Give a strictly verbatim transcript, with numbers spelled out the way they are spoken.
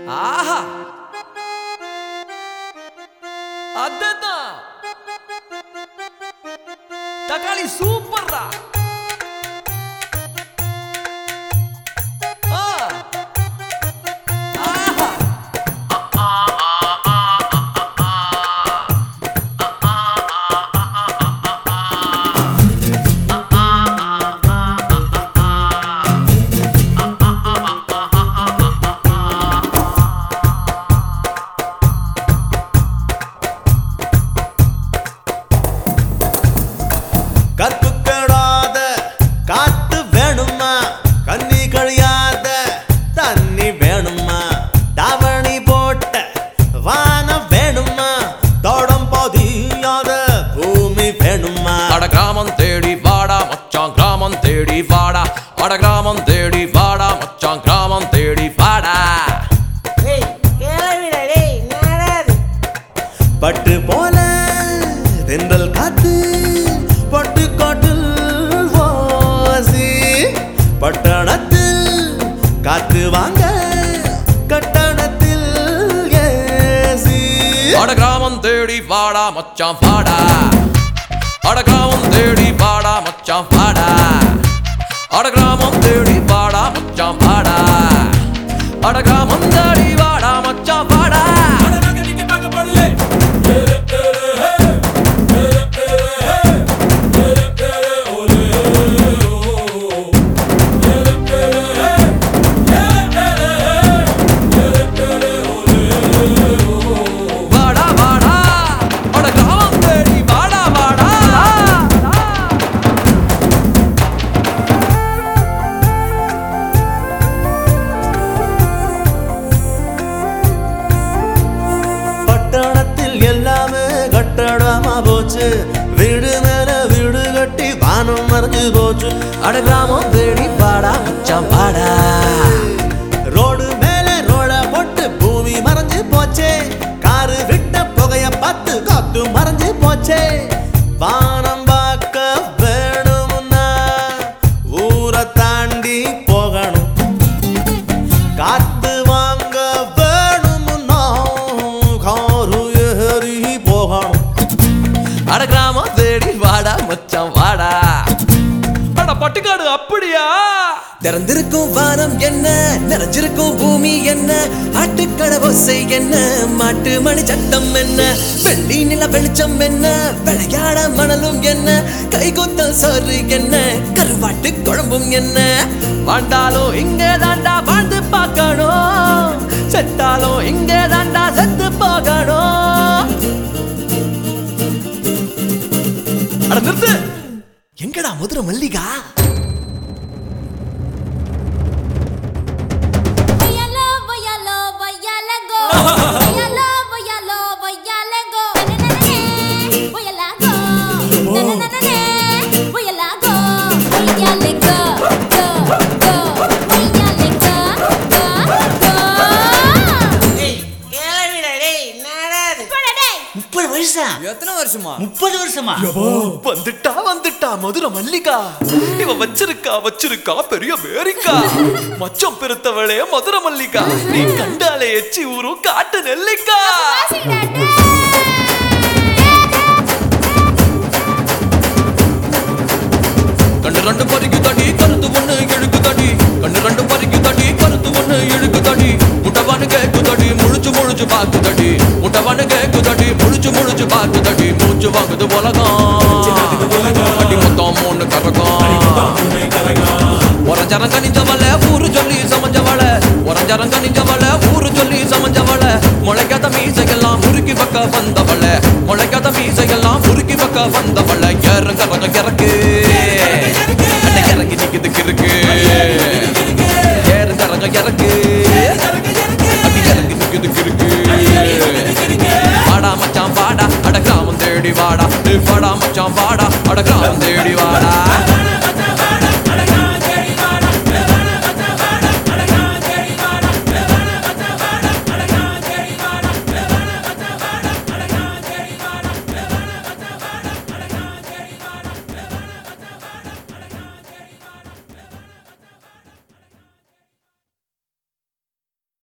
ஆஹா அதுதான் தக்காளி சூப்பர்ரா. கற்புக்கடாத காத்து வேணுமா, கண்ணி கழியாத தண்ணி வேணுமா, தாவணி போட்ட வானம் வேணுமா, தோடம் பதியாத பூமி வேணுமா. அட கிராமம் தேடி வாடா மச்சான், கிராமம் தேடி வாடா, அட கிராமம் தேடி வாடா மச்சான், கிராமம் தேடி வாடா. பட்டு போல தென்றல் காத்து பட்டு காட்டில் வாசி, பட்டணத்தில் காத்து வாங்க கட்டணத்தில் ஏசி. அட கிராமம் தேடி வாடா மச்சான் வாடா, அட கிராமம் தேடி வாடா மச்சான் வாடா, அட கிராமம் தேடி வாடா மச்சான் வாடா, அட கிராமம் தேடி வாடா மச்சான் வாடா. பட்டணத்தில் எல்லாமே கட்டடமா போச்சு, வீடு மேல வீடு கட்டி வானம் மறைஞ்சு போச்சு. அட கிராமம் தேடி வாடா மச்சான் வாடா, ரோடு மேல ரோட போட்டு பூமி மறைஞ்சு போச்சே, காரு விட்ட புகைய பார்த்து காத்து மறைஞ்சு போச்சே. வானம் பார்க்க வேணும்னா ஊரை தாண்டி போகணும், காத்து வாங்க வேணும்னா காரு ஏறி போகணும். அட கிராமம் தேடி வாடா மச்சான் வாடா. அட பட்டுக்காடு அப்படியா? திறந்திருக்கும் வானம் என்ன, நிறைஞ்சிருக்கும் பூமி என்ன, ஆட்டுக்கடை ஓசை என்ன, மாட்டு மணி சத்தம் என்ன, வெள்ளி நில வெளிச்சம் என்ன, விளையாட மணலும் என்ன, கைகொத்தல் சோறு என்ன, கருவாட்டு குழம்பும் என்ன. வாழ்ந்தாலும் இங்கே தாண்டா வாழ்ந்து பார்க்கணும், செத்தாலும் இங்கே தாண்டா செத்து போகணும். அட நிறுத்து, எங்கடா மதுரை மல்லிகா? முப்பது வருஷம் எத்தனை வருஷமா? முப்பது வருஷமா? வந்துட்டா வந்துட்டா மதுரை மல்லிகா, இவ வச்சிருக்கா வச்சிருக்கா பெரிய வேரிக்கா, மச்சம் பெருத்தவளே மதுரை மல்லிகா, நீ கண்டாலே எச்சி ஊரும் காட்டு நெல்லிக்கா. கண்ணு ரெண்டு பறிக்கு தடி கருத்து ஒண்ணு இழுக்கு தடி, கண்ணு ரெண்டு பறிக்கு தடி கருத்து ஒண்ணு இழுக்கு தடி, முட்டவானு கேக்கு தடி முழிச்சு முழிச்சு பாக்கு தடி, முட்டவானு கேக்கு தடி முழிச்சு முழிச்சு பாக்கு தடி, மூச்சு வாங்குது உலகம் அடி மொத்தம் மூணு கரகம், ஒரஞ்சரம் கனிஞ்சவள ஊரு சொல்லி சமஞ்சவள, ஒரஞ்சரம் கனிஞ்சவள ஊரு சொல்லி சமஞ்சவள, முளைக்காத மீசையெல்லாம் முறுக்கி பக்க வந்தவள, முளைக்காத மீசையெல்லாம் முறுக்கி பக்க வந்தவள, இறங்க ரகம் இறக்கு இறங்கி நிக்குது கிறுக்கு, ஏறுங்க ரகம் இறக்கு அடி இறங்கி நிக்குது கிறுக்கு. வாடா மச்சான் வாடா, அட கிராமம் தேடி வாடா, வாடா மச்சான் வாடா, அட கிராமம் தேடி வாடா.